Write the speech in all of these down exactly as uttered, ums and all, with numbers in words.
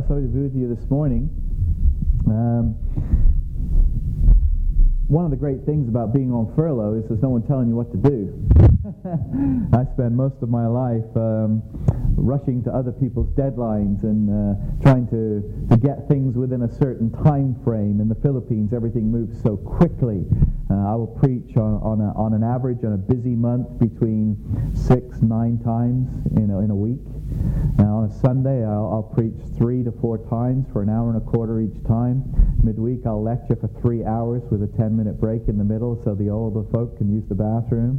it's lovely to be with you this morning. Um, one of the great things about being on furlough is there's no one telling you what to do. I spend most of my life um, rushing to other people's deadlines and uh, trying to, to get things within a certain time frame. In the Philippines, everything moves so quickly. Uh, I will preach on on, a, on an average on a busy month between six, nine times, you know, in a week. Now on a Sunday, I'll, I'll preach three to four times for an hour and a quarter each time. Midweek, I'll lecture for three hours with a ten-minute break in the middle, so the older folk can use the bathroom.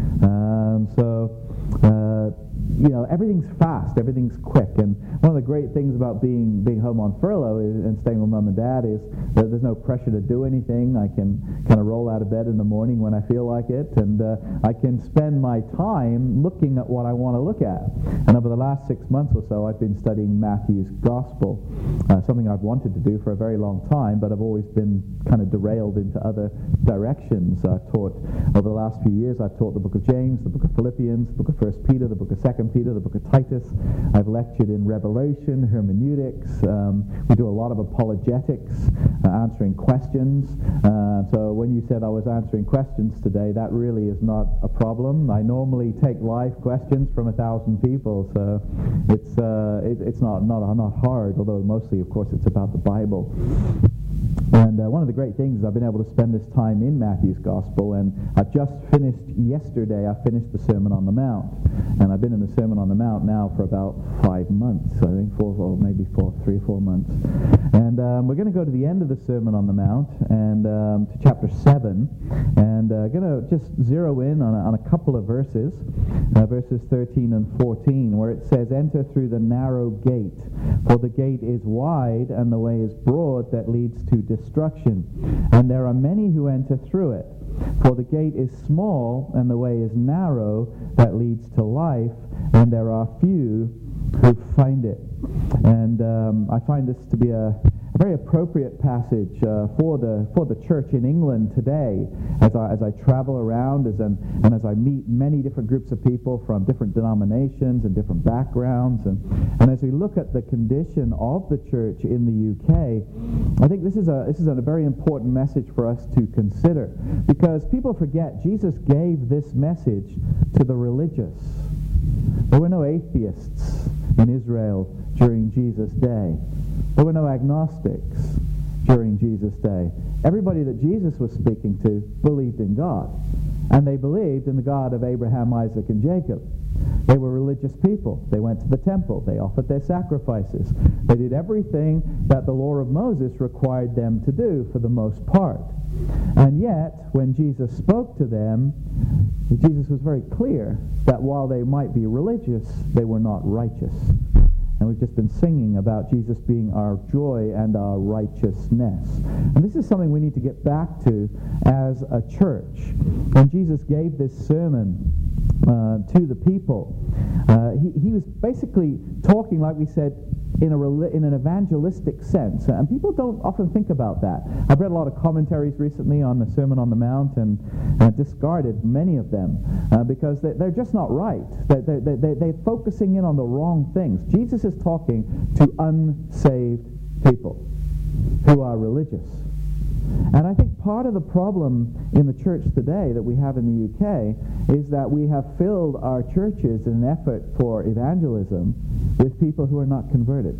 Um, so, uh, you know, everything's fast, everything's quick, and one of the great things about being being home on furlough is, and staying with mom and dad is that there's no pressure to do anything. I can kind of roll out of bed in the morning when I feel like it, and uh, I can spend my time looking at what I want to look at. And over the last six months or so, I've been studying Matthew's Gospel, uh, something I've wanted to do for a very long time, but I've always been kind of derailed into other directions. I've taught, over the last few years, I've taught the book of James, the book of Philippians, the book of First Peter, the book of Second Peter, the book of Titus. I've lectured in Revelation, hermeneutics. Um, we do a lot of apologetics, uh, answering questions. Uh, so when you said I was answering questions today, that really is not a problem. I normally take live questions from a thousand people, so it's uh, it, it's not, not, not hard, although mostly, of course, it's about the Bible. And uh, one of the great things is I've been able to spend this time in Matthew's Gospel, and I've just finished, yesterday I finished the Sermon on the Mount. And I've been in the Sermon on the Mount now for about five months, I think, four, or maybe four, three or four months. And um, we're going to go to the end of the Sermon on the Mount, and um, to chapter seven, and uh, going to just zero in on a, on a couple of verses, uh, verses thirteen and fourteen, where it says, "Enter through the narrow gate, for the gate is wide, and the way is broad that leads to destruction, and there are many who enter through it. For the gate is small, and the way is narrow that leads to life, and there are few who find it." And um, I find this to be a, a very appropriate passage uh, for the for the church in England today, as I as I travel around, as I'm, and as I meet many different groups of people from different denominations and different backgrounds, and and as we look at the condition of the church in the U K, I think this is a this is a very important message for us to consider, because people forget Jesus gave this message to the religious. There were no atheists in Israel during Jesus' day. There were no agnostics during Jesus' day. Everybody that Jesus was speaking to believed in God. And they believed in the God of Abraham, Isaac, and Jacob. They were religious people. They went to the temple. They offered their sacrifices. They did everything that the law of Moses required them to do for the most part. And yet, when Jesus spoke to them, Jesus was very clear that while they might be religious, they were not righteous. And we've just been singing about Jesus being our joy and our righteousness. And this is something we need to get back to as a church. When Jesus gave this sermon uh, to the people, uh, he, he was basically talking, like we said, in a in an evangelistic sense. And people don't often think about that. I've read a lot of commentaries recently on the Sermon on the Mount, and uh, discarded many of them uh, because they, they're just not right. They're, they're, they're, they're focusing in on the wrong things. Jesus is talking to unsaved people who are religious. And I think part of the problem in the church today that we have in the U K is that we have filled our churches in an effort for evangelism with people who are not converted.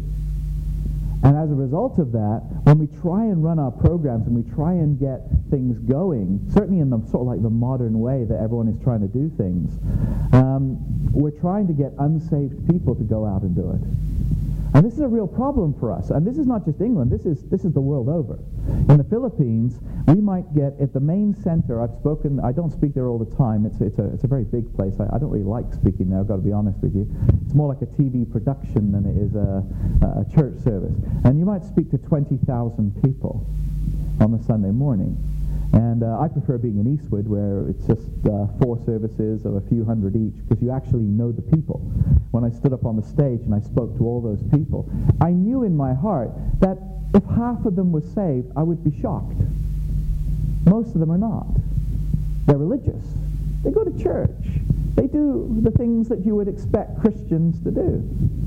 And as a result of that, when we try and run our programs and we try and get things going, certainly in the sort of like the modern way that everyone is trying to do things, um, we're trying to get unsaved people to go out and do it. And this is a real problem for us. And this is not just England. This is this is the world over. In the Philippines, we might get at the main center. I've spoken. I don't speak there all the time. It's it's a it's a very big place. I, I don't really like speaking there. I've got to be honest with you. It's more like a T V production than it is a, a church service. And you might speak to twenty thousand people on the Sunday morning. And uh, I prefer being in Eastwood, where it's just uh, four services of a few hundred each, because you actually know the people. When I stood up on the stage and I spoke to all those people, I knew in my heart that if half of them were saved, I would be shocked. Most of them are not. They're religious. They go to church. They do the things that you would expect Christians to do.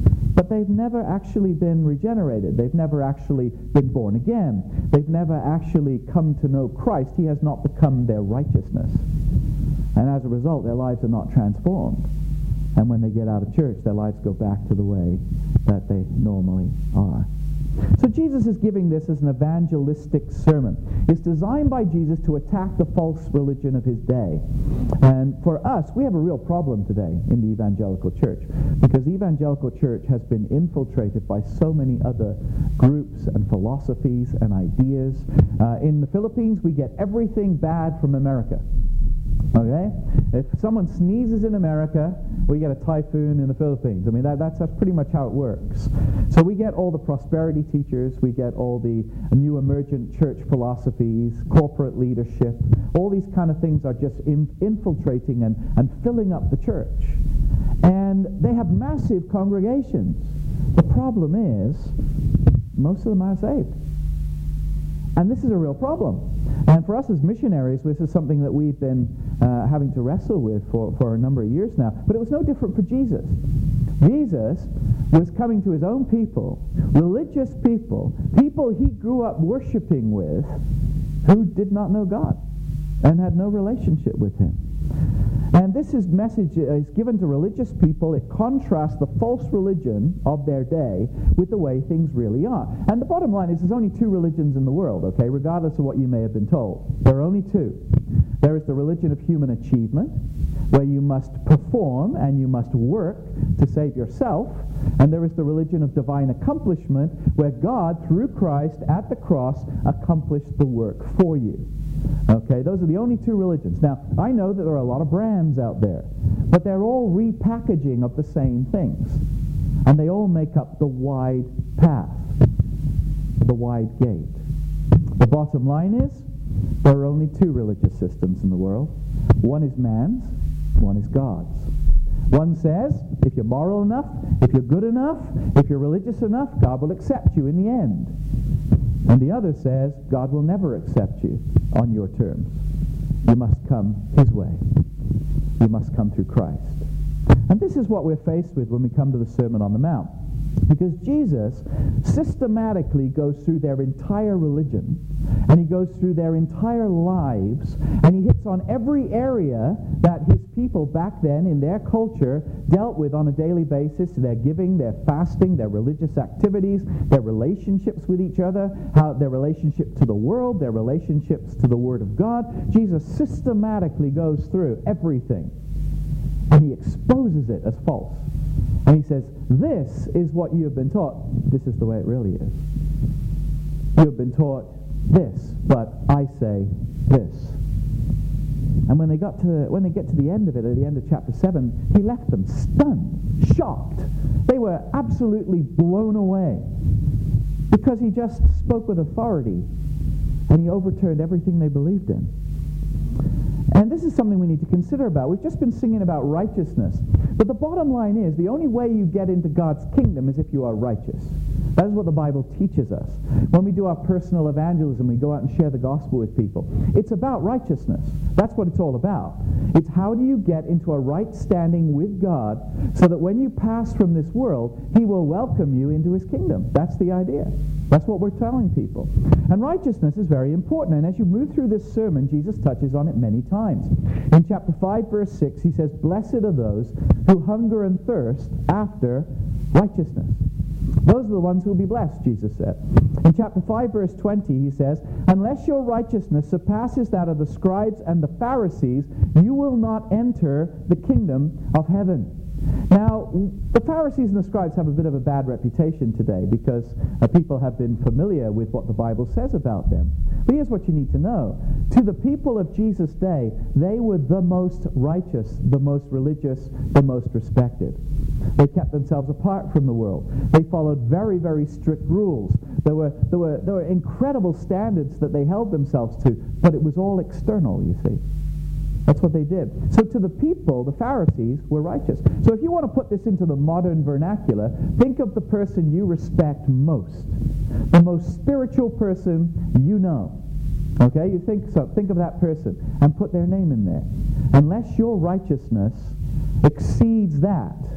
but they've never actually been regenerated. They've never actually been born again. They've never actually come to know Christ. He has not become their righteousness. And as a result, their lives are not transformed. And when they get out of church, their lives go back to the way that they normally are. So Jesus is giving this as an evangelistic sermon. It's designed by Jesus to attack the false religion of his day. And for us, we have a real problem today in the evangelical church, because the evangelical church has been infiltrated by so many other groups and philosophies and ideas. Uh, in the Philippines, we get everything bad from America. Okay? If someone sneezes in America, we get a typhoon in the Philippines. I mean, that, that's, that's pretty much how it works. So we get all the prosperity teachers, we get all the new emergent church philosophies, corporate leadership. All these kind of things are just in, infiltrating and, and filling up the church. And they have massive congregations. The problem is, most of them aren't saved. And this is a real problem. And for us as missionaries, this is something that we've been uh, having to wrestle with for, for a number of years now. But it was no different for Jesus. Jesus was coming to his own people, religious people, people he grew up worshiping with, who did not know God and had no relationship with him. And this is message is given to religious people. It contrasts the false religion of their day with the way things really are. And the bottom line is there's only two religions in the world, okay, regardless of what you may have been told. There are only two. There is the religion of human achievement, where you must perform and you must work to save yourself. And there is the religion of divine accomplishment, where God, through Christ at the cross, accomplished the work for you. Okay, those are the only two religions. Now, I know that there are a lot of brands out there, but they're all repackaging of the same things. And they all make up the wide path, the wide gate. The bottom line is, there are only two religious systems in the world. One is man's, one is God's. One says, if you're moral enough, if you're good enough, if you're religious enough, God will accept you in the end. And the other says, God will never accept you on your terms. You must come his way. You must come through Christ. And this is what we're faced with when we come to the Sermon on the Mount. Because Jesus systematically goes through their entire religion, and he goes through their entire lives, and he hits on every area that his people back then in their culture dealt with on a daily basis: their giving, their fasting, their religious activities, their relationships with each other, how their relationship to the world, their relationships to the Word of God. Jesus systematically goes through everything, and he exposes it as false. And he says, this is what you have been taught. This is the way it really is. You have been taught this, but I say this. And when they got to when they get to the end of it, at the end of chapter seven, he left them stunned, shocked. They were absolutely blown away, because he just spoke with authority, and he overturned everything they believed in. And this is something we need to consider about. We've just been singing about righteousness. But the bottom line is, the only way you get into God's kingdom is if you are righteous. That is what the Bible teaches us. When we do our personal evangelism, we go out and share the gospel with people. It's about righteousness. That's what it's all about. It's how do you get into a right standing with God so that when you pass from this world, he will welcome you into his kingdom. That's the idea. That's what we're telling people. And righteousness is very important. And as you move through this sermon, Jesus touches on it many times. In chapter five, verse six, he says, "Blessed are those who hunger and thirst after righteousness." Those are the ones who will be blessed, Jesus said. In chapter five, verse twenty, he says, "Unless your righteousness surpasses that of the scribes and the Pharisees, you will not enter the kingdom of heaven." Now, the Pharisees and the scribes have a bit of a bad reputation today, because uh, people have been familiar with what the Bible says about them. But here's what you need to know. To the people of Jesus' day, they were the most righteous, the most religious, the most respected. They kept themselves apart from the world. They followed very, very strict rules. There were, there were, there were incredible standards that they held themselves to, but it was all external, you see. That's what they did. So to the people, the Pharisees were righteous. So if you want to put this into the modern vernacular, think of the person you respect most. The most spiritual person you know. Okay? You think so. Think of that person and put their name in there. Unless your righteousness exceeds that,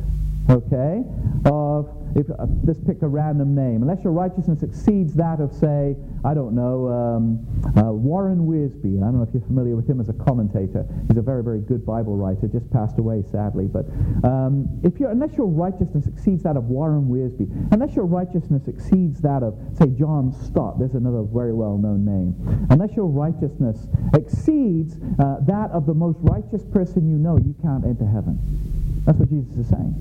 okay, of, if, uh, let's pick a random name, unless your righteousness exceeds that of, say, I don't know, um, uh, Warren Wiersbe. I don't know if you're familiar with him as a commentator. He's a very, very good Bible writer, just passed away, sadly. But um, if you're, unless your righteousness exceeds that of Warren Wiersbe, unless your righteousness exceeds that of, say, John Stott, there's another very well-known name, unless your righteousness exceeds uh, that of the most righteous person you know, you can't enter heaven. That's what Jesus is saying.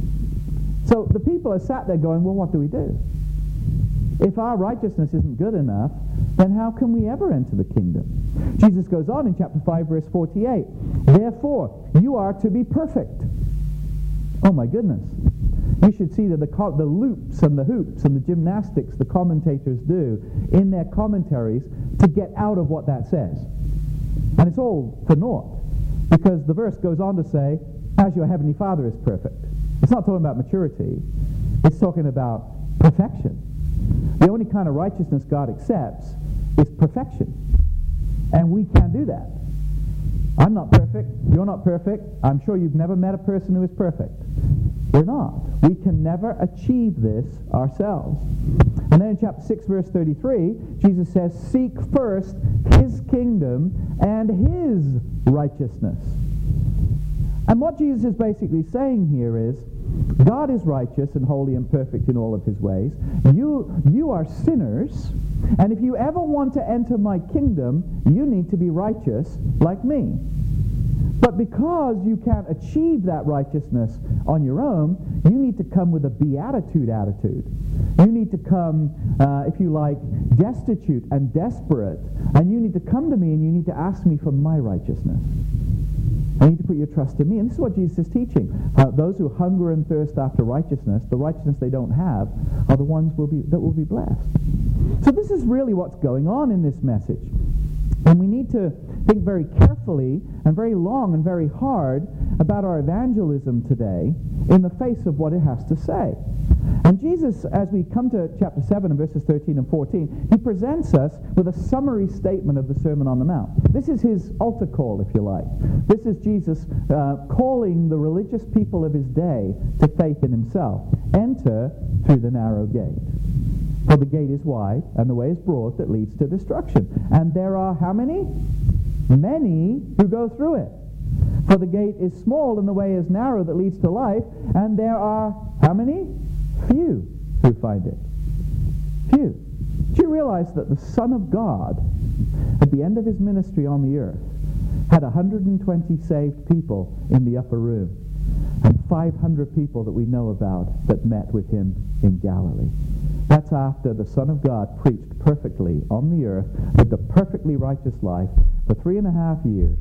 So the people are sat there going, well, what do we do? If our righteousness isn't good enough, then how can we ever enter the kingdom? Jesus goes on in chapter five, verse forty-eight. Therefore, you are to be perfect. Oh my goodness. You should see that the, co- the loops and the hoops and the gymnastics the commentators do in their commentaries to get out of what that says. And it's all for naught. Because the verse goes on to say, as your heavenly Father is perfect. It's not talking about maturity. It's talking about perfection. The only kind of righteousness God accepts is perfection. And we can't do that. I'm not perfect. You're not perfect. I'm sure you've never met a person who is perfect. We're not. We can never achieve this ourselves. And then in chapter six, verse thirty-three, Jesus says, seek first his kingdom and his righteousness. And what Jesus is basically saying here is, God is righteous and holy and perfect in all of his ways. You, you are sinners, and if you ever want to enter my kingdom, you need to be righteous like me. But because you can't achieve that righteousness on your own, you need to come with a beatitude attitude. You need to come, uh, if you like, destitute and desperate, and you need to come to me and you need to ask me for my righteousness. You need to put your trust in me. And this is what Jesus is teaching. Uh, those who hunger and thirst after righteousness, the righteousness they don't have, are the ones will be, that will be blessed. So this is really what's going on in this message. And we need to think very carefully and very long and very hard about our evangelism today in the face of what it has to say. And Jesus, as we come to chapter seven and verses thirteen and fourteen, he presents us with a summary statement of the Sermon on the Mount. This is his altar call, if you like. This is Jesus uh, calling the religious people of his day to faith in himself. Enter through the narrow gate. For the gate is wide, and the way is broad that leads to destruction. And there are how many? Many who go through it. For the gate is small, and the way is narrow that leads to life, and there are how many? Few who find it. Few. Do you realize that the Son of God, at the end of his ministry on the earth, had one hundred twenty saved people in the upper room, and five hundred people that we know about that met with him in Galilee? That's after the Son of God preached perfectly on the earth, lived a perfectly righteous life for three and a half years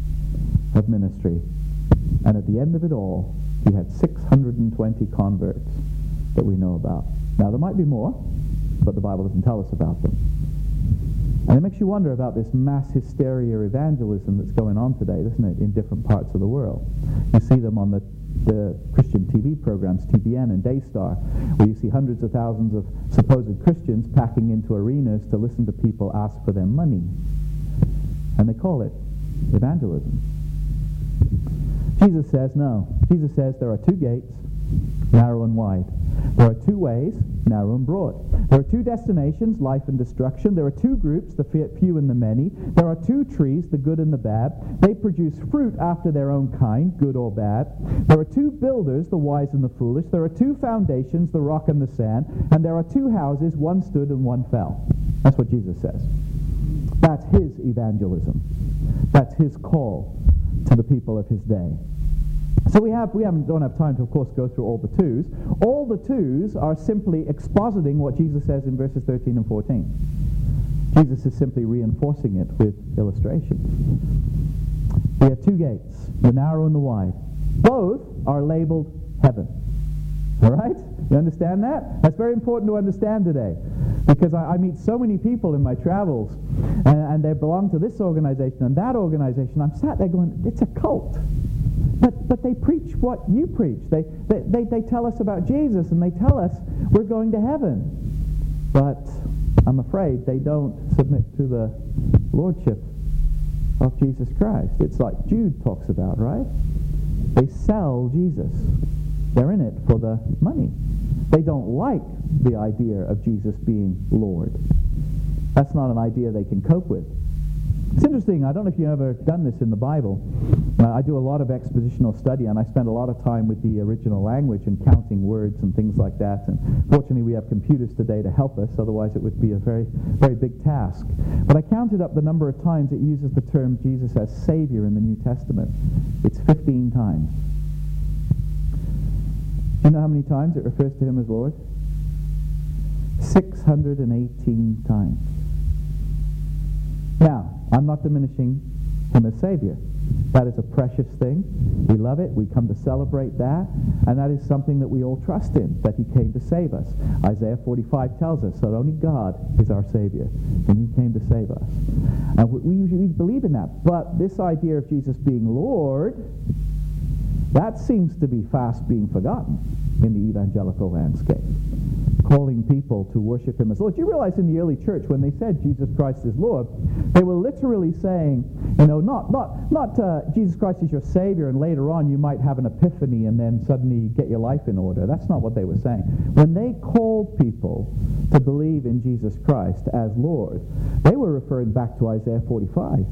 of ministry. And at the end of it all, he had six hundred twenty converts that we know about. Now, there might be more, but the Bible doesn't tell us about them. And it makes you wonder about this mass hysteria evangelism that's going on today, doesn't it, in different parts of the world. You see them on the, the Christian T V programs, T B N and Daystar, where you see hundreds of thousands of supposed Christians packing into arenas to listen to people ask for their money. And they call it evangelism. Jesus says no. Jesus says there are two gates, narrow and wide. There are two ways, narrow and broad. There are two destinations, life and destruction. There are two groups, the few and the many. There are two trees, the good and the bad. They produce fruit after their own kind, good or bad. There are two builders, the wise and the foolish. There are two foundations, the rock and the sand. And there are two houses, one stood and one fell. That's what Jesus says. That's his evangelism. That's his call to the people of his day. So we have we haven't, don't have time to, of course, go through all the twos. All the twos are simply expositing what Jesus says in verses thirteen and fourteen. Jesus is simply reinforcing it with illustrations. We have two gates, the narrow and the wide. Both are labeled heaven. All right? You understand that? That's very important to understand today. Because I, I meet so many people in my travels, and, and they belong to this organization and that organization. I'm sat there going, it's a cult. But but they preach what you preach. They, they, they, they tell us about Jesus, and they tell us we're going to heaven. But I'm afraid they don't submit to the lordship of Jesus Christ. It's like Jude talks about, right? They sell Jesus. They're in it for the money. They don't like the idea of Jesus being Lord. That's not an idea they can cope with. It's interesting, I don't know if you've ever done this in the Bible. Uh, I do a lot of expositional study, and I spend a lot of time with the original language and counting words and things like that. And fortunately, we have computers today to help us, otherwise it would be a very, very big task. But I counted up the number of times it uses the term Jesus as Savior in the New Testament. It's fifteen times. You know how many times it refers to him as Lord? six hundred eighteen times. Now, I'm not diminishing him as Savior. That is a precious thing. We love it. We come to celebrate that. And that is something that we all trust in, that he came to save us. Isaiah forty-five tells us that only God is our Savior, and he came to save us. And we usually believe in that. But this idea of Jesus being Lord, that seems to be fast being forgotten in the evangelical landscape. Calling people to worship him as Lord. You realize in the early church, when they said Jesus Christ is Lord, they were literally saying, you know, not not not uh, Jesus Christ is your Savior, and later on you might have an epiphany and then suddenly get your life in order. That's not what they were saying. When they called people to believe in Jesus Christ as Lord, they were referring back to Isaiah forty-five.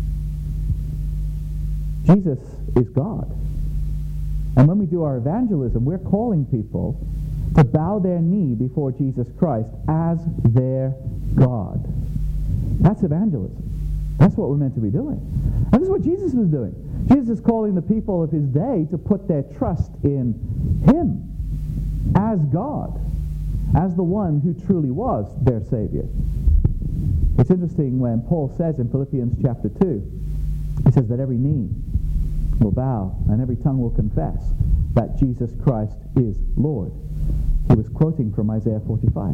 Jesus is God. And when we do our evangelism, we're calling people to bow their knee before Jesus Christ as their God. That's evangelism. That's what we're meant to be doing. And this is what Jesus was doing. Jesus is calling the people of his day to put their trust in him as God, as the one who truly was their Savior. It's interesting when Paul says in Philippians chapter two, he says that every knee will bow and every tongue will confess that Jesus Christ is Lord. He was quoting from Isaiah forty-five.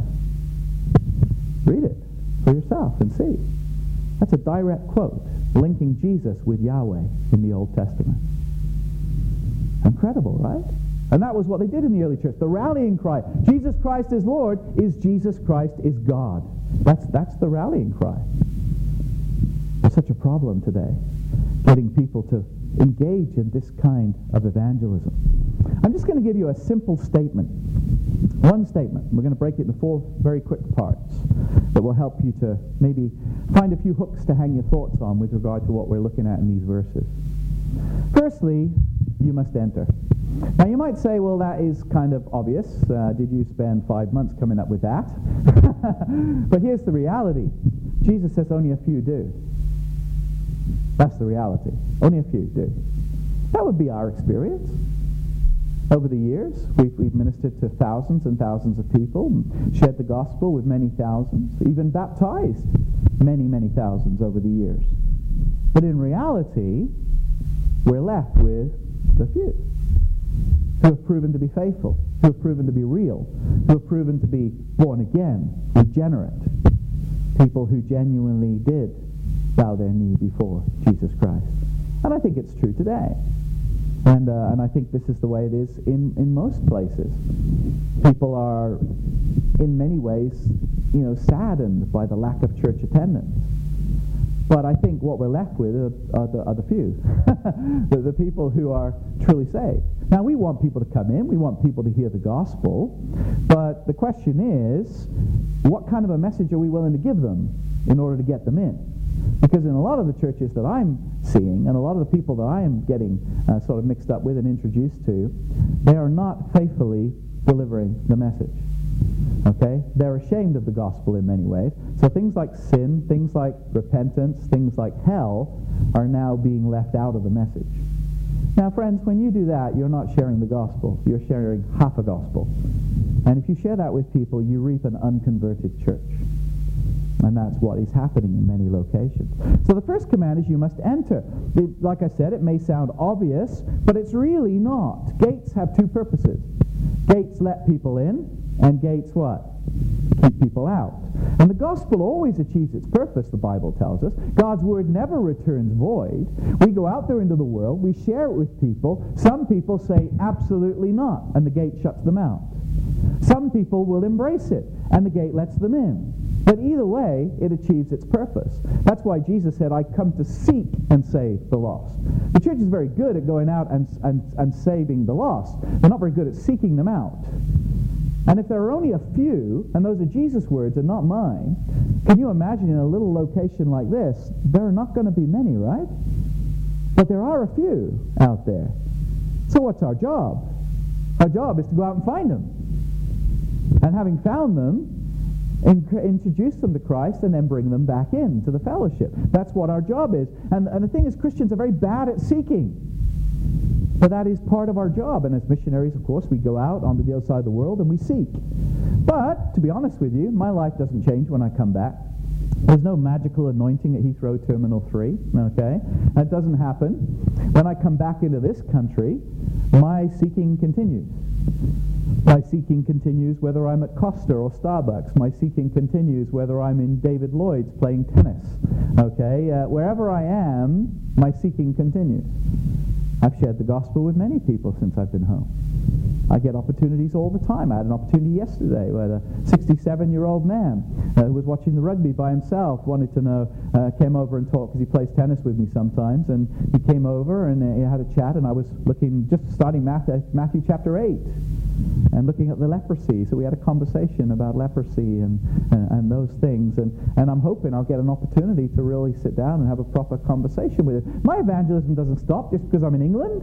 Read it for yourself and see. That's a direct quote linking Jesus with Yahweh in the Old Testament. Incredible, right? And that was what they did in the early church. The rallying cry, Jesus Christ is Lord, is Jesus Christ is God. That's, that's the rallying cry. There's such a problem today, getting people to engage in this kind of evangelism. I'm just going to give you a simple statement. One statement. We're going to break it into four very quick parts that will help you to maybe find a few hooks to hang your thoughts on with regard to what we're looking at in these verses. Firstly, you must enter. Now you might say, well, that is kind of obvious. Uh, did you spend five months coming up with that? But here's the reality. Jesus says only a few do. That's the reality. Only a few do. That would be our experience. Over the years, we've, we've ministered to thousands and thousands of people, and shared the gospel with many thousands, even baptized many, many thousands over the years. But in reality, we're left with the few who have proven to be faithful, who have proven to be real, who have proven to be born again, regenerate, people who genuinely did bow their knee before Jesus Christ. And I think it's true today. And uh, and I think this is the way it is in, in most places. People are, in many ways, you know, saddened by the lack of church attendance. But I think what we're left with are, are, the, are the few, the, the people who are truly saved. Now, we want people to come in. We want people to hear the gospel. But the question is, what kind of a message are we willing to give them in order to get them in? Because in a lot of the churches that I'm seeing, and a lot of the people that I am getting uh, sort of mixed up with and introduced to, they are not faithfully delivering the message. Okay? They're ashamed of the gospel in many ways. So things like sin, things like repentance, things like hell are now being left out of the message. Now, friends, when you do that, you're not sharing the gospel. You're sharing half a gospel. And if you share that with people, you reap an unconverted church. And that's what is happening in many locations. So the first command is you must enter. It, like I said, it may sound obvious, but it's really not. Gates have two purposes. Gates let people in, and gates what? Keep people out. And the gospel always achieves its purpose, the Bible tells us. God's word never returns void. We go out there into the world, we share it with people. Some people say, absolutely not, and the gate shuts them out. Some people will embrace it, and the gate lets them in. But either way, it achieves its purpose. That's why Jesus said, I come to seek and save the lost. The church is very good at going out and, and, and saving the lost. They're not very good at seeking them out. And if there are only a few, and those are Jesus' words and not mine, can you imagine in a little location like this, there are not going to be many, right? But there are a few out there. So what's our job? Our job is to go out and find them. And having found them, in, introduce them to Christ and then bring them back into the fellowship. That's what our job is. And, and the thing is, Christians are very bad at seeking. But that is part of our job. And as missionaries, of course, we go out onto the other side of the world and we seek. But, to be honest with you, my life doesn't change when I come back. There's no magical anointing at Heathrow Terminal three, okay? That doesn't happen. When I come back into this country, my seeking continues. My seeking continues whether I'm at Costa or Starbucks. My seeking continues whether I'm in David Lloyd's playing tennis, okay? Uh, wherever I am, my seeking continues. I've shared the gospel with many people since I've been home. I get opportunities all the time. I had an opportunity yesterday where a sixty-seven-year-old man uh, who was watching the rugby by himself wanted to know, uh, came over and talked, because he plays tennis with me sometimes, and he came over and uh, he had a chat, and I was looking, just starting Matthew, Matthew chapter eight, and looking at the leprosy. So we had a conversation about leprosy and, and, and those things, and, and I'm hoping I'll get an opportunity to really sit down and have a proper conversation with him. My evangelism doesn't stop just because I'm in England.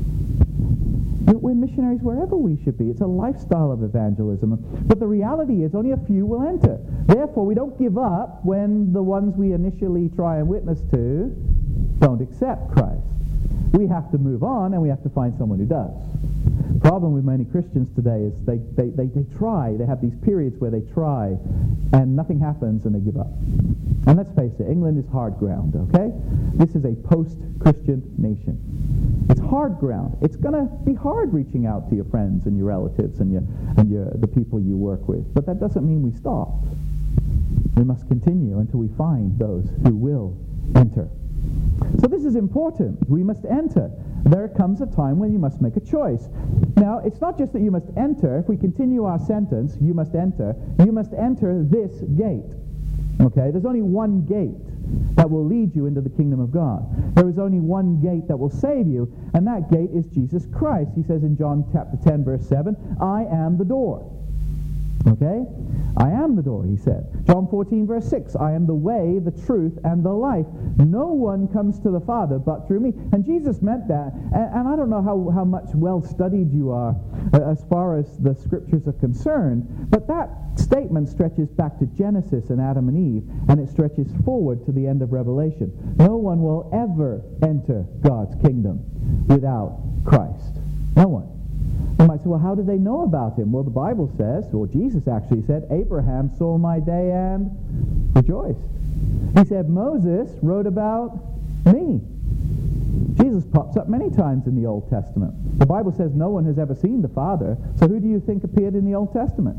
We're missionaries wherever we should be. It's a lifestyle of evangelism. But the reality is only a few will enter. Therefore, we don't give up when the ones we initially try and witness to don't accept Christ. We have to move on, and we have to find someone who does. The problem with many Christians today is they, they, they, they try. They have these periods where they try, and nothing happens, and they give up. And let's face it, England is hard ground, okay? This is a post-Christian nation. It's hard ground. It's going to be hard reaching out to your friends and your relatives and your and your the people you work with. But that doesn't mean we stop. We must continue until we find those who will enter. So this is important. We must enter. There comes a time when you must make a choice. Now, it's not just that you must enter. If we continue our sentence, you must enter. You must enter this gate. Okay? There's only one gate that will lead you into the kingdom of God. There is only one gate that will save you, and that gate is Jesus Christ. He says in John chapter ten, verse seven, I am the door. Okay? I am the door, he said. John fourteen, verse six, I am the way, the truth, and the life. No one comes to the Father but through me. And Jesus meant that. And, and I don't know how, how much well-studied you are uh, as far as the Scriptures are concerned, but that statement stretches back to Genesis and Adam and Eve, and it stretches forward to the end of Revelation. No one will ever enter God's kingdom without Christ. No one. You might say, well, how did they know about him? Well, the Bible says, or Jesus actually said, Abraham saw my day and rejoiced. He said, Moses wrote about me. Jesus pops up many times in the Old Testament. The Bible says no one has ever seen the Father, so who do you think appeared in the Old Testament?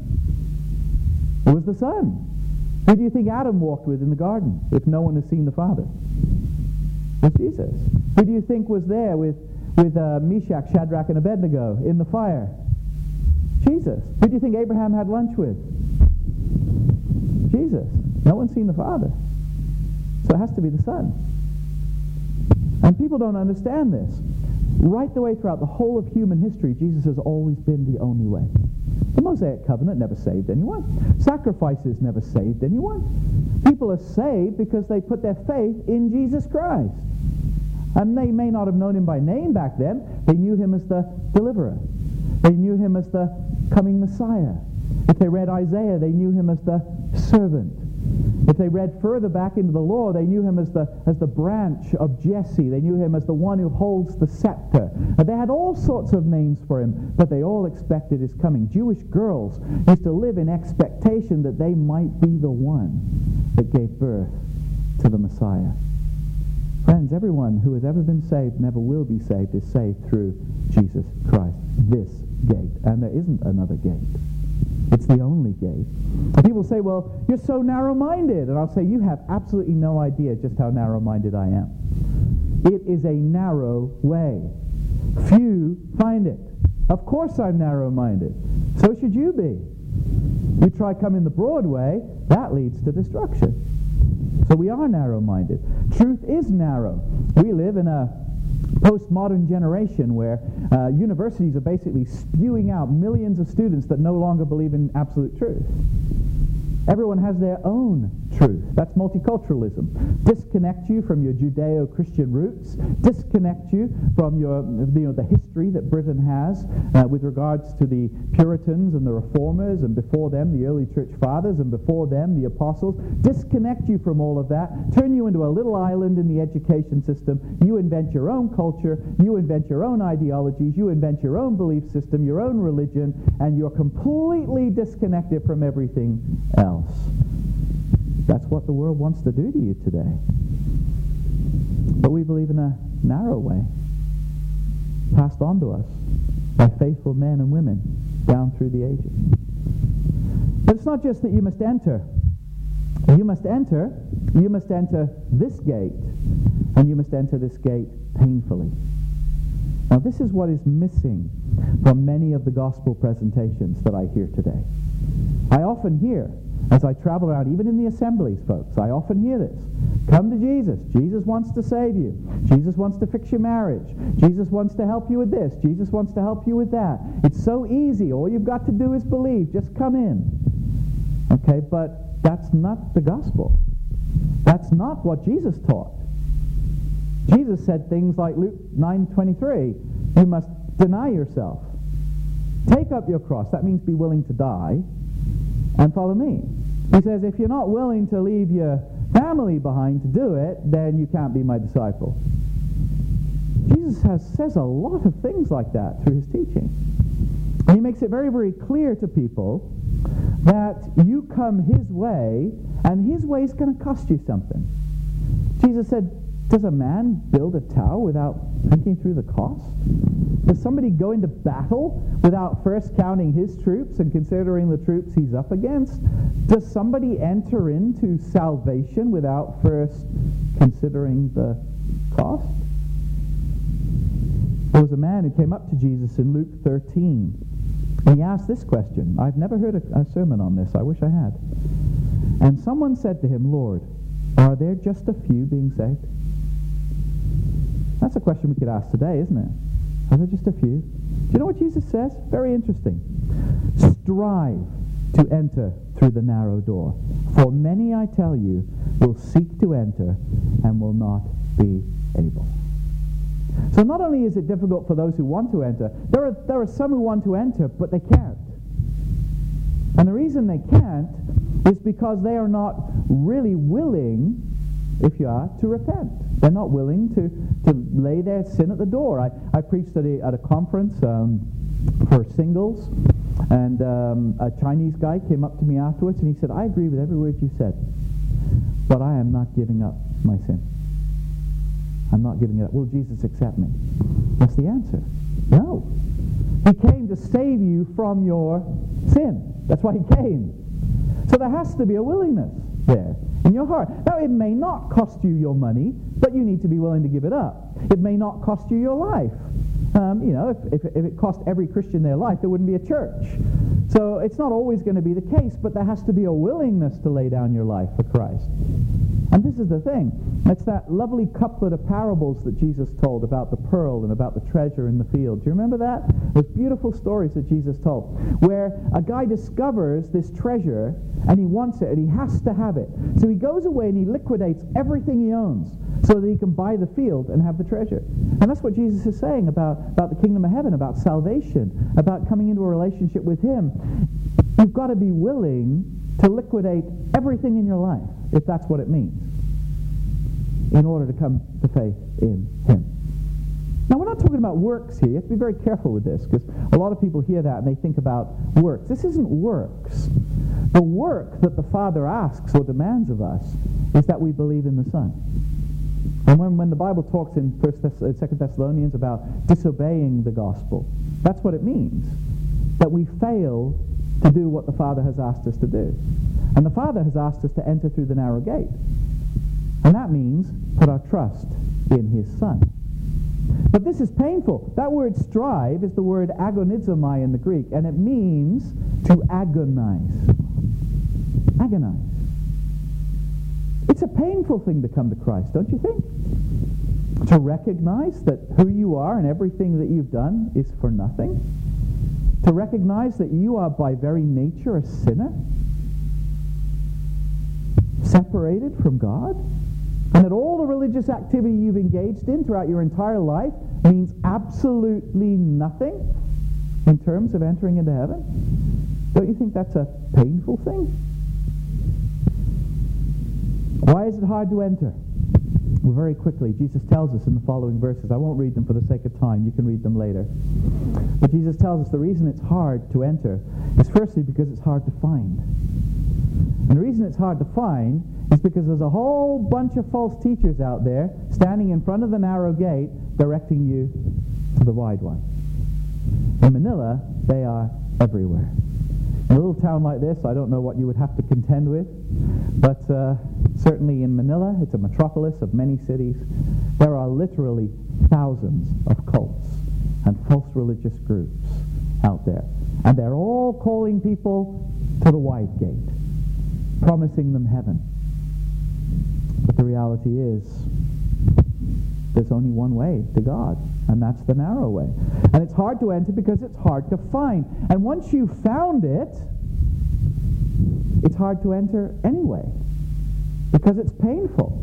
It was the Son. Who do you think Adam walked with in the garden if no one has seen the Father? It was Jesus. Who do you think was there with with uh, Meshach, Shadrach, and Abednego in the fire? Jesus. Who do you think Abraham had lunch with? Jesus. No one's seen the Father. So it has to be the Son. And people don't understand this. Right the way throughout the whole of human history, Jesus has always been the only way. The Mosaic covenant never saved anyone. Sacrifices never saved anyone. People are saved because they put their faith in Jesus Christ. And they may not have known him by name back then. They knew him as the deliverer. They knew him as the coming Messiah. If they read Isaiah, they knew him as the servant. If they read further back into the law, they knew him as the as the branch of Jesse. They knew him as the one who holds the scepter. And they had all sorts of names for him, but they all expected his coming. Jewish girls used to live in expectation that they might be the one that gave birth to the Messiah. Friends, everyone who has ever been saved, never will be saved, is saved through Jesus Christ. This gate. And there isn't another gate. It's the only gate. And people say, well, you're so narrow-minded. And I'll say, you have absolutely no idea just how narrow-minded I am. It is a narrow way. Few find it. Of course I'm narrow-minded. So should you be. You try coming the broad way, that leads to destruction. So we are narrow-minded. Truth is narrow. We live in a postmodern generation where uh, universities are basically spewing out millions of students that no longer believe in absolute truth. Everyone has their own truth. That's multiculturalism. Disconnect you from your Judeo-Christian roots. Disconnect you from your, you know, the history that Britain has uh, with regards to the Puritans and the Reformers, and before them the early church fathers, and before them the apostles. Disconnect you from all of that. Turn you into a little island in the education system. You invent your own culture. You invent your own ideologies. You invent your own belief system, your own religion, and you're completely disconnected from everything else. That's what the world wants to do to you today. But we believe in a narrow way, passed on to us by faithful men and women down through the ages. But it's not just that you must enter. You must enter, you must enter this gate, and you must enter this gate painfully. Now this is what is missing from many of the gospel presentations that I hear today. I often hear, as I travel around, even in the assemblies, folks, I often hear this. Come to Jesus. Jesus wants to save you. Jesus wants to fix your marriage. Jesus wants to help you with this. Jesus wants to help you with that. It's so easy. All you've got to do is believe. Just come in. Okay, but that's not the gospel. That's not what Jesus taught. Jesus said things like Luke nine twenty-three, you must deny yourself. Take up your cross. That means be willing to die and follow me. He says, if you're not willing to leave your family behind to do it, then you can't be my disciple. Jesus has, says a lot of things like that through his teaching. And he makes it very, very clear to people that you come his way, and his way is going to cost you something. Jesus said, does a man build a tower without thinking through the cost? Does somebody go into battle without first counting his troops and considering the troops he's up against? Does somebody enter into salvation without first considering the cost? There was a man who came up to Jesus in Luke thirteen, and he asked this question. I've never heard a, a sermon on this. I wish I had. And someone said to him, Lord, are there just a few being saved? That's a question we could ask today, isn't it? Are there just a few? Do you know what Jesus says? Very interesting. Strive to enter through the narrow door. For many, I tell you, will seek to enter and will not be able. So not only is it difficult for those who want to enter, there are, there are some who want to enter, but they can't. And the reason they can't is because they are not really willing, if you are, to repent. They're not willing to, to lay their sin at the door. I, I preached at a, at a conference um, for singles, and um, a Chinese guy came up to me afterwards, and he said, I agree with every word you said, but I am not giving up my sin. I'm not giving it up. Will Jesus accept me? What's the answer? No. He came to save you from your sin. That's why he came. So there has to be a willingness there in your heart. Now, it may not cost you your money, but you need to be willing to give it up. It may not cost you your life. Um, you know, if, if, if it cost every Christian their life, there wouldn't be a church. So it's not always going to be the case, but there has to be a willingness to lay down your life for Christ. And this is the thing. It's that lovely couplet of parables that Jesus told about the pearl and about the treasure in the field. Do you remember that? Those beautiful stories that Jesus told, where a guy discovers this treasure and he wants it and he has to have it. So he goes away and he liquidates everything he owns so that he can buy the field and have the treasure. And that's what Jesus is saying about, about the kingdom of heaven, about salvation, about coming into a relationship with him. You've got to be willing to liquidate everything in your life, if that's what it means, in order to come to faith in him. Now, we're not talking about works here. You have to be very careful with this, because a lot of people hear that and they think about works. This isn't works. The work that the Father asks or demands of us is that we believe in the Son. And when, when the Bible talks in First Thess- Second Thessalonians about disobeying the gospel, that's what it means, that we fail to do what the Father has asked us to do. And the Father has asked us to enter through the narrow gate. And that means put our trust in his Son. But this is painful. That word strive is the word agonizomai in the Greek, and it means to agonize. Agonize. It's a painful thing to come to Christ, don't you think? To recognize that who you are and everything that you've done is for nothing. To recognize that you are by very nature a sinner, separated from God, and that all the religious activity you've engaged in throughout your entire life means absolutely nothing in terms of entering into heaven. Don't you think that's a painful thing? Why is it hard to enter? Well, very quickly, Jesus tells us in the following verses. I won't read them for the sake of time. You can read them later. But Jesus tells us the reason it's hard to enter is firstly because it's hard to find. And the reason it's hard to find is because there's a whole bunch of false teachers out there standing in front of the narrow gate directing you to the wide one. In Manila, they are everywhere. In a little town like this, I don't know what you would have to contend with, but uh, certainly in Manila, it's a metropolis of many cities, there are literally thousands of cults and false religious groups out there. And they're all calling people to the wide gate, promising them heaven. But the reality is, there's only one way to God, and that's the narrow way. And it's hard to enter because it's hard to find. And once you've found it, it's hard to enter anyway, because it's painful.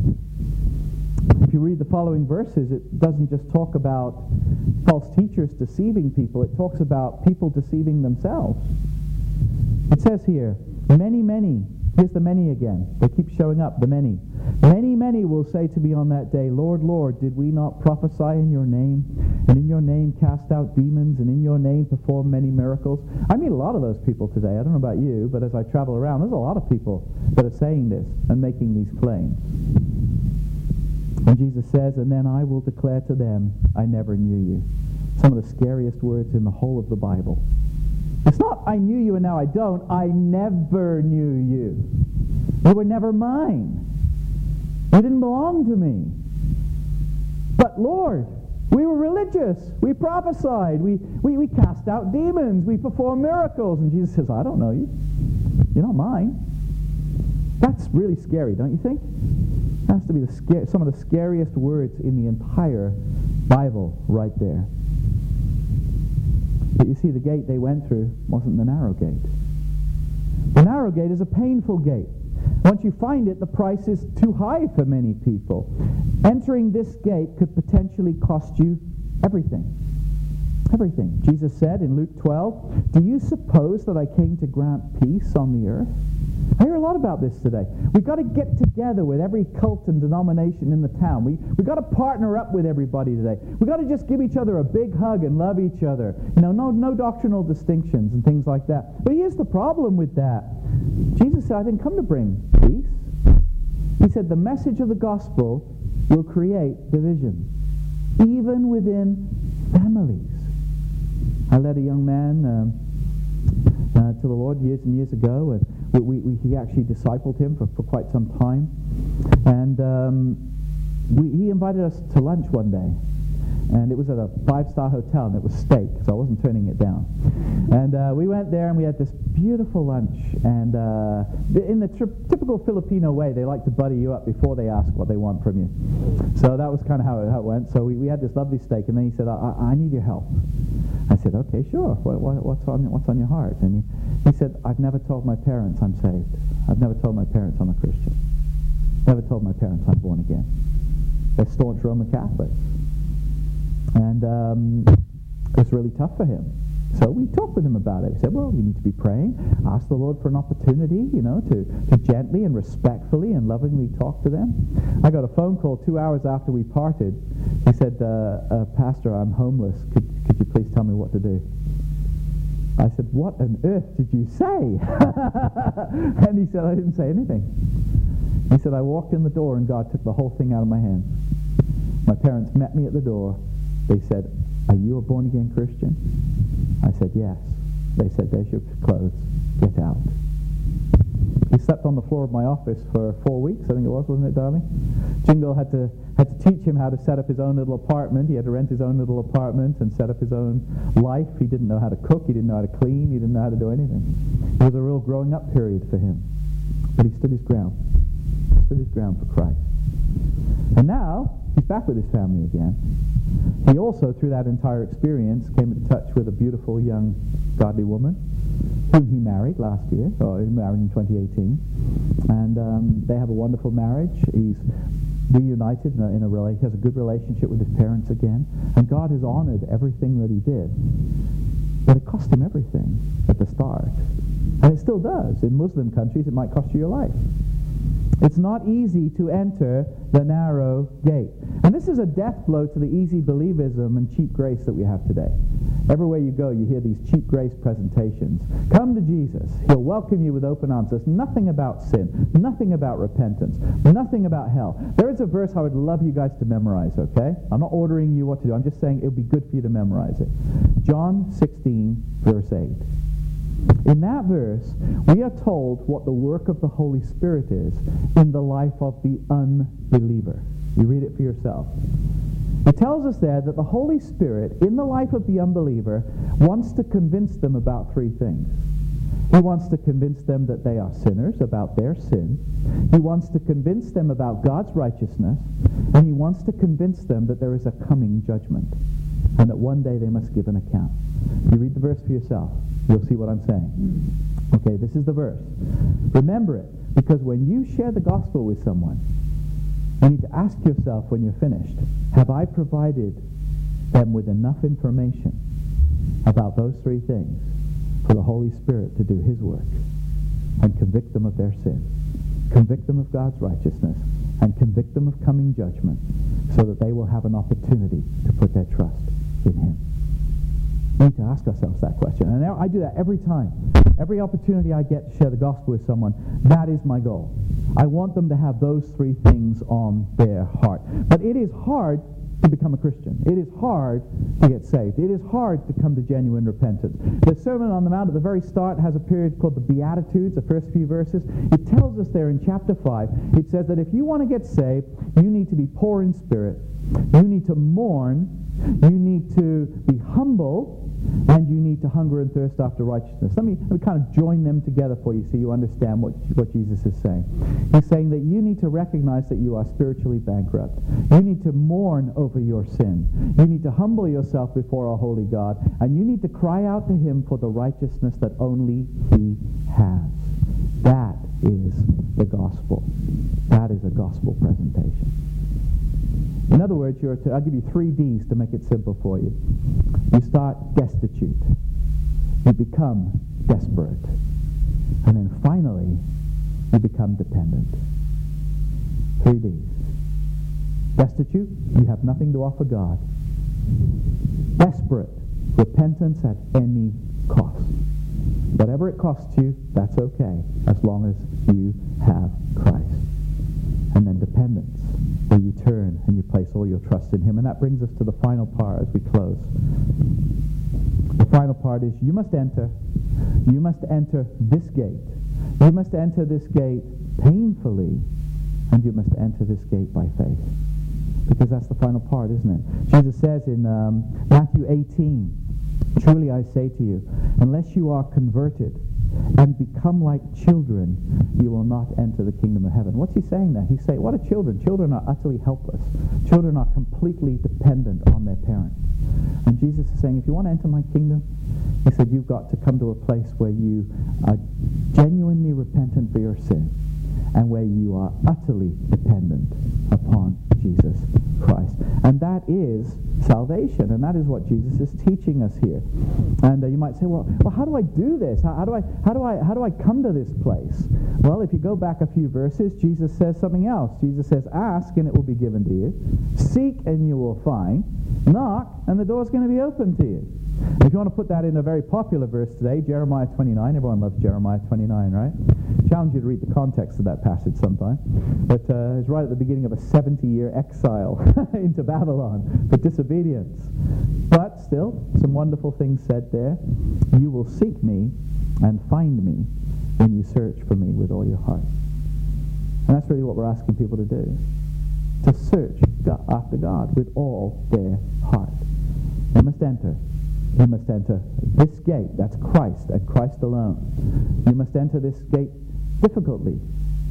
If you read the following verses, it doesn't just talk about false teachers deceiving people, it talks about people deceiving themselves. It says here, many, many, here's the many again. They keep showing up, the many. Many, many will say to me on that day, Lord, Lord, did we not prophesy in your name, and in your name cast out demons, and in your name perform many miracles? I meet a lot of those people today. I don't know about you, but as I travel around, there's a lot of people that are saying this and making these claims. And Jesus says, and then I will declare to them, I never knew you. Some of the scariest words in the whole of the Bible. It's not, I knew you and now I don't. I never knew you. You were never mine. You didn't belong to me. But Lord, we were religious. We prophesied. We, we, we cast out demons. We performed miracles. And Jesus says, I don't know you. You're not mine. That's really scary, don't you think? That has to be the scar- some of the scariest words in the entire Bible right there. But you see, the gate they went through wasn't the narrow gate. The narrow gate is a painful gate. Once you find it, the price is too high for many people. Entering this gate could potentially cost you everything. Everything. Jesus said in Luke twelve, do you suppose that I came to grant peace on the earth? I hear a lot about this today. We've got to get together with every cult and denomination in the town. We, we've got to partner up with everybody today. We've got to just give each other a big hug and love each other. You know, no, no doctrinal distinctions and things like that. But here's the problem with that. Jesus said, I didn't come to bring peace. He said, the message of the gospel will create division, even within families. I led a young man um, uh, to the Lord years and years ago, and we, we, he actually discipled him for, for quite some time. And um, we, he invited us to lunch one day. And it was at a five-star hotel, and it was steak, so I wasn't turning it down. And uh, we went there, and we had this beautiful lunch. And uh, in the tri- typical Filipino way, they like to butter you up before they ask what they want from you. So that was kind of how it, how it went. So we, we had this lovely steak, and then he said, I, I, I need your help. I said, okay, sure. What, what, what's on what's on your heart? And he, he said, I've never told my parents I'm saved. I've never told my parents I'm a Christian. Never told my parents I'm born again. They're staunch Roman Catholics. And um, it was really tough for him. So we talked with him about it. We said, well, you need to be praying. Ask the Lord for an opportunity, you know, to, to gently and respectfully and lovingly talk to them. I got a phone call two hours after we parted. He said, uh, uh, Pastor, I'm homeless. Could, could you please tell me what to do? I said, what on earth did you say? And he said, I didn't say anything. He said, I walked in the door and God took the whole thing out of my hands. My parents met me at the door. They said, are you a born-again Christian? I said, yes. They said, there's your clothes. Get out. He slept on the floor of my office for four weeks, I think it was, wasn't it, darling? Jingle had to had to teach him how to set up his own little apartment. He had to rent his own little apartment and set up his own life. He didn't know how to cook. He didn't know how to clean. He didn't know how to do anything. It was a real growing up period for him. But he stood his ground. He stood his ground for Christ. And now, he's back with his family again. He also, through that entire experience, came into touch with a beautiful young godly woman whom he married last year, or he married in twenty eighteen. And um, they have a wonderful marriage. He's reunited in a, in a rela- he has a good relationship with his parents again. And God has honored everything that he did. But it cost him everything at the start. And it still does. In Muslim countries, it might cost you your life. It's not easy to enter the narrow gate. And this is a death blow to the easy believism and cheap grace that we have today. Everywhere you go, you hear these cheap grace presentations. Come to Jesus. He'll welcome you with open arms. There's nothing about sin, nothing about repentance, nothing about hell. There is a verse I would love you guys to memorize, okay? I'm not ordering you what to do. I'm just saying it would be good for you to memorize it. John sixteen, verse eight. In that verse, we are told what the work of the Holy Spirit is in the life of the unbeliever. You read it for yourself. It tells us there that the Holy Spirit, in the life of the unbeliever, wants to convince them about three things. He wants to convince them that they are sinners, about their sin. He wants to convince them about God's righteousness. And he wants to convince them that there is a coming judgment, and that one day they must give an account. You read the verse for yourself. You'll see what I'm saying. Okay, this is the verse. Remember it, because when you share the gospel with someone, you need to ask yourself when you're finished, have I provided them with enough information about those three things for the Holy Spirit to do his work and convict them of their sin, convict them of God's righteousness, and convict them of coming judgment, so that they will have an opportunity to put their trust in him? We need to ask ourselves that question. And I do that every time. Every opportunity I get to share the gospel with someone, that is my goal. I want them to have those three things on their heart. But it is hard to become a Christian. It is hard to get saved. It is hard to come to genuine repentance. The Sermon on the Mount at the very start has a period called the Beatitudes, the first few verses. It tells us there in chapter five, it says that if you want to get saved, you need to be poor in spirit, you need to mourn, you need to be humble, and you need to hunger and thirst after righteousness. Let me, let me kind of join them together for you so you understand what, what Jesus is saying. He's saying that you need to recognize that you are spiritually bankrupt. You need to mourn over your sin. You need to humble yourself before our holy God, and you need to cry out to him for the righteousness that only he has. That is the gospel. That is a gospel presentation. In other words, you're to, I'll give you three D's to make it simple for you. You start destitute. You become desperate. And then finally, you become dependent. Three D's. Destitute, you have nothing to offer God. Desperate, repentance at any cost. Whatever it costs you, that's okay, as long as you have Christ. And then dependence, where you turn and you place all your trust in him. And that brings us to the final part as we close. The final part is you must enter. You must enter this gate. You must enter this gate painfully, and you must enter this gate by faith. Because that's the final part, isn't it? Jesus says in um, Matthew eighteen, truly I say to you, unless you are converted and become like children, you will not enter the kingdom of heaven. What's he saying there? He's saying, what are children? Children are utterly helpless. Children are completely dependent on their parents. And Jesus is saying, if you want to enter my kingdom, he said, you've got to come to a place where you are genuinely repentant for your sin, and where you are utterly dependent upon Jesus Christ. And that is salvation, and that is what Jesus is teaching us here. And uh, you might say, well, well, how do I do this? How, how do I, how do I, how do I come to this place? Well, if you go back a few verses, Jesus says something else. Jesus says, ask and it will be given to you. Seek and you will find. Knock and the door's going to be open to you. If you want to put that in a very popular verse today, Jeremiah twenty-nine. Everyone loves Jeremiah twenty-nine, right? Challenge you to read the context of that passage sometime. But uh, it's right at the beginning of a seventy-year exile into Babylon for disobedience. But still, some wonderful things said there. You will seek me and find me when you search for me with all your heart. And that's really what we're asking people to do. To search God, after God with all their heart. They must enter. You must enter this gate. That's Christ and Christ alone. You must enter this gate difficultly.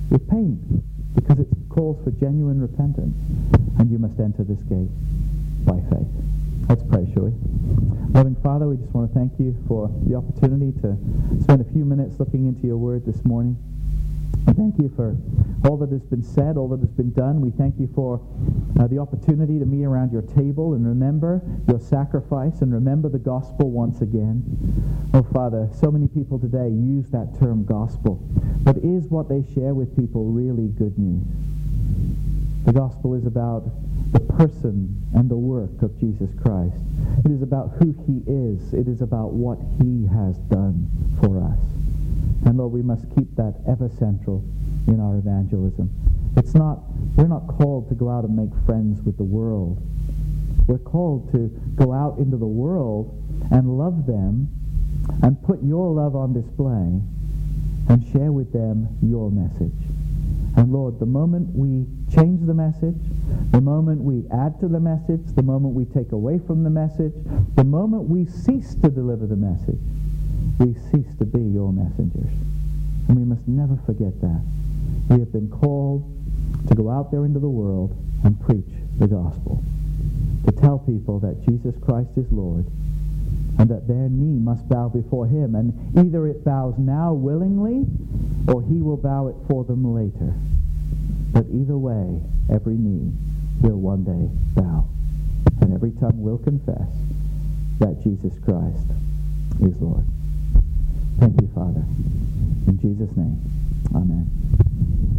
with pain, because it calls for genuine repentance, and you must enter this gate by faith. Let's pray, shall we? Loving Father, we just want to thank you for the opportunity to spend a few minutes looking into your word this morning. We thank you for all that has been said, all that has been done. We thank you for uh, the opportunity to meet around your table and remember your sacrifice and remember the gospel once again. Oh, Father, so many people today use that term gospel, but is what they share with people really good news? The gospel is about the person and the work of Jesus Christ. It is about who he is. It is about what he has done for us. And Lord, we must keep that ever central in our evangelism. It's not, we're not called to go out and make friends with the world. We're called to go out into the world and love them and put your love on display and share with them your message. And Lord, the moment we change the message, the moment we add to the message, the moment we take away from the message, the moment we cease to deliver the message, we cease to be your messengers. And we must never forget that. We have been called to go out there into the world and preach the gospel, to tell people that Jesus Christ is Lord, and that their knee must bow before him, and either it bows now willingly, or he will bow it for them later. But either way, every knee will one day bow, and every tongue will confess that Jesus Christ is Lord. Thank you, Father. In Jesus' name, amen.